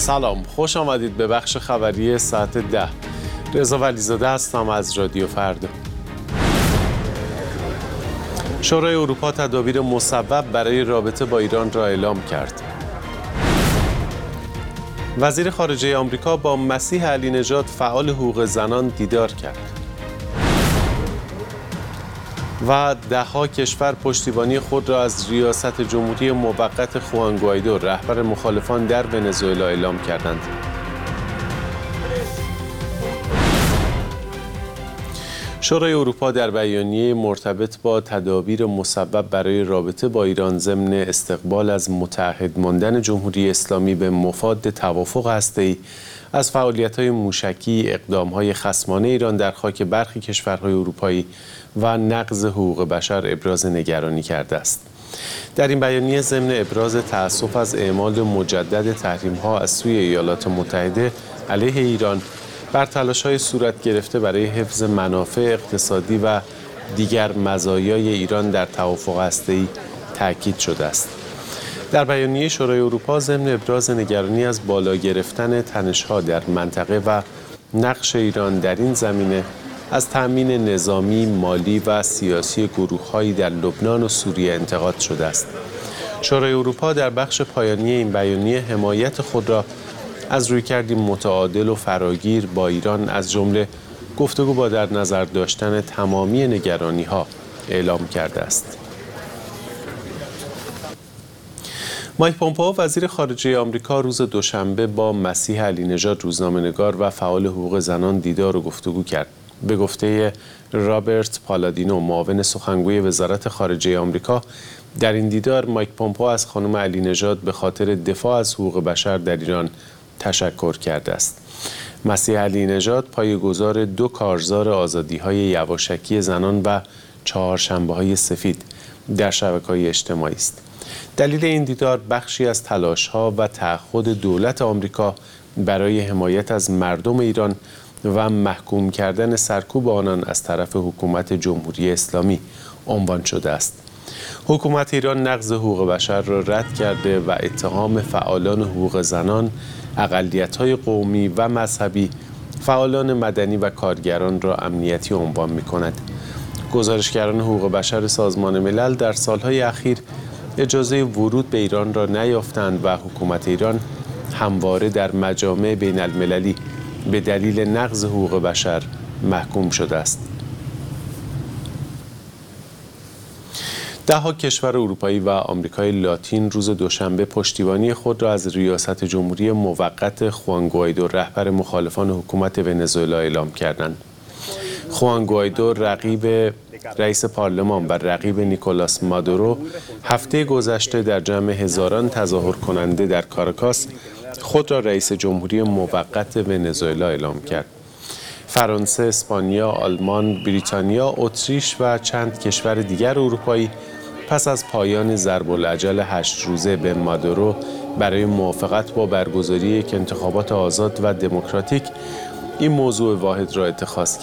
سلام، خوش آمدید به بخش خبری ساعت 10. رضا ولیزاده هستم از رادیو فردا. شورای اروپا تدابیر مصوب برای رابطه با ایران را اعلام کرد. وزیر خارجه آمریکا با مسیح علی نژاد فعال حقوق زنان دیدار کرد. و ده‌ها کشور پشتیبانی خود را از ریاست جمهوری موقت خوان گوایدو رهبر مخالفان در ونزوئلا اعلام کردند. شورای اروپا در بیانیه مرتبط با تدابیر مصوب برای رابطه با ایران ضمن استقبال از متعهد ماندن جمهوری اسلامی به مفاد توافق هسته‌ای از فعالیت‌های موشکی، اقدام‌های خصمانه ایران در خاک برخی کشورهای اروپایی و نقض حقوق بشر ابراز نگرانی کرده است. در این بیانیه ضمن ابراز تأسف از اعمال مجدد تحریم‌ها از سوی ایالات متحده علیه ایران بر تلاش‌های صورت گرفته برای حفظ منافع اقتصادی و دیگر مزایای ایران در توافق هسته‌ای تأکید شده است. در بیانیه شورای اروپا ضمن ابراز نگرانی از بالا گرفتن تنش‌ها در منطقه و نقش ایران در این زمینه از تأمین نظامی، مالی و سیاسی گروه‌هایی در لبنان و سوریه انتقاد شده است. شورای اروپا در بخش پایانی این بیانیه حمایت خود را از رویکردی متعادل و فراگیر با ایران از جمله گفتگو با در نظر داشتن تمامی نگرانی‌ها اعلام کرده است. مایک پومپئو وزیر خارجه آمریکا روز دوشنبه با مسیح علی نژاد روزنامه‌نگار و فعال حقوق زنان دیدار و گفتگو کرد. به گفته رابرت پالادینو معاون سخنگوی وزارت خارجه آمریکا، در این دیدار مایک پومپئو از خانم علی نژاد به خاطر دفاع از حقوق بشر در ایران تشکر کرده است. مسیح علی نژاد پایه‌گذار 2 کارزار آزادی‌های یواشکی زنان و چهارشنبه‌های سفید در شبکه‌های اجتماعی است. دلیل این دیدار بخشی از تلاش‌ها و تعهد دولت آمریکا برای حمایت از مردم ایران و محکوم کردن سرکوب آنان از طرف حکومت جمهوری اسلامی عنوان شده است. حکومت ایران نقض حقوق بشر را رد کرده و اتهام فعالان حقوق زنان، اقلیت‌های قومی و مذهبی، فعالان مدنی و کارگران را امنیتی عنوان می‌کند. گزارشگران حقوق بشر سازمان ملل در سالهای اخیر اجازه ورود به ایران را نیافتند و حکومت ایران همواره در مجامع بین المللی به دلیل نقض حقوق بشر محکوم شده است. ده‌ها کشور اروپایی و آمریکای لاتین روز دوشنبه پشتیبانی خود را از ریاست جمهوری موقت خوان گوایدو رهبر مخالفان حکومت ونزوئلا اعلام کردند. خوان گوایدو رقیب رئیس پارلمان و رقیب نیکولاس مادورو هفته گذشته در جمع هزاران تظاهر کننده در کاراکاس خود را رئیس جمهوری موقت ونزوئلا اعلام کرد. فرانسه، اسپانیا، آلمان، بریتانیا، اتریش و چند کشور دیگر اروپایی پس از پایان ضرب الاجل 8 روزه به مادورو برای موافقت با برگزاری یک انتخابات آزاد و دموکراتیک این موضوع واحد را اتخاذ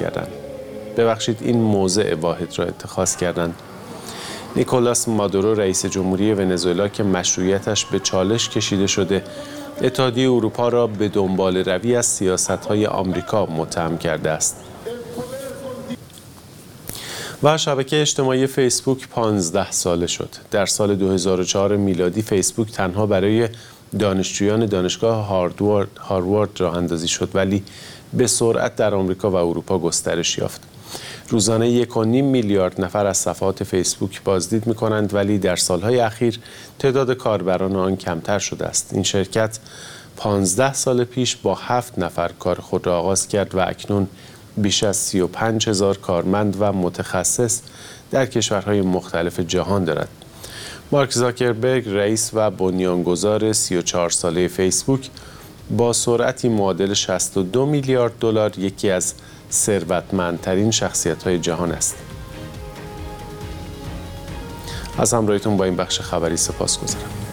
کردند. نیکولاس مادورو رئیس جمهوری ونزوئلا که مشروعیتش به چالش کشیده شده، اتحادیه اروپا را به دنبال روی از سیاست‌های آمریکا متهم کرده است. و شبکه اجتماعی فیسبوک 15 ساله شد. در سال 2004 میلادی فیسبوک تنها برای دانشجویان دانشگاه هاروارد راه اندازی شد، ولی به سرعت در آمریکا و اروپا گسترش یافت. روزانه 1.5 میلیارد نفر از صفحات فیسبوک بازدید می‌کنند، ولی در سالهای اخیر تعداد کاربران آن کمتر شده است. این شرکت 15 سال پیش با 7 نفر کار خود را آغاز کرد و اکنون بیش از 35,000 کارمند و متخصص در کشورهای مختلف جهان دارد. مارک زاکربرگ رئیس و بنیانگذار 34 ساله فیسبوک با سرعتی معادل 62 میلیارد دلار یکی از ثروتمندترین شخصیت‌های جهان است. از همراهیتون با این بخش خبری سپاسگزارم.